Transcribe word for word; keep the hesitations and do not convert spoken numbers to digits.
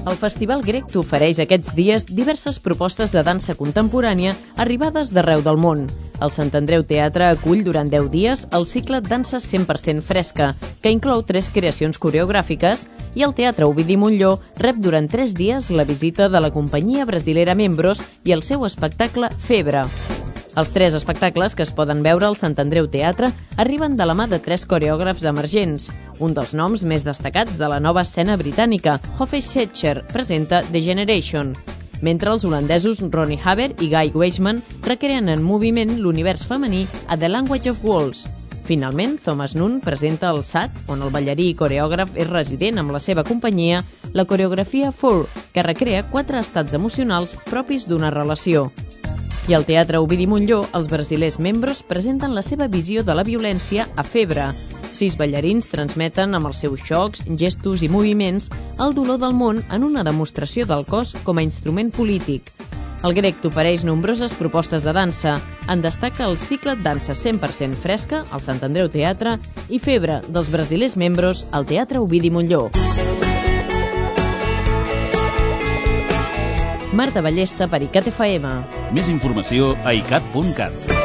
El Festival Grec t'ofereix aquests dies diverses propostes de dansa contemporània arribades d'arreu del món. El Sant Andreu Teatre acull durant deu dies el cicle Dansa cent per cent Fresca, que inclou tres creacions coreogràfiques, i el Teatre Ovidi Montllor rep durant tres dies la visita de la companyia brasilera Membros i el seu espectacle Febre. Els tres espectacles que es poden veure al Sant Andreu Teatre arriben de la mà de tres coreògrafs emergents. Un dels noms més destacats de la nova escena britànica, Hoffe Schächer, presenta The Generation, mentre els holandesos Ronnie Haber i Guy Weisman recreen en moviment l'univers femení a The Language of Walls. Finalment, Thomas Nunn presenta el S A T, on el ballarí i coreògraf és resident amb la seva companyia, la coreografia Four, que recrea quatre estats emocionals propis d'una relació. I al Teatre Ovidi Montllor, els brasilers Membros presenten la seva visió de la violència a Febre. Sis ballarins transmeten amb els seus xocs, gestos i moviments el dolor del món en una demostració del cos com a instrument polític. El Grec t'ofereix nombroses propostes de dansa. En destaca el cicle Dansa cent per cent Fresca al Sant Andreu Teatre i Febre dels brasilers Membros al Teatre Ovidi Montllor. Marta Ballesta per ICAT F M. Més informació a icat punt cat.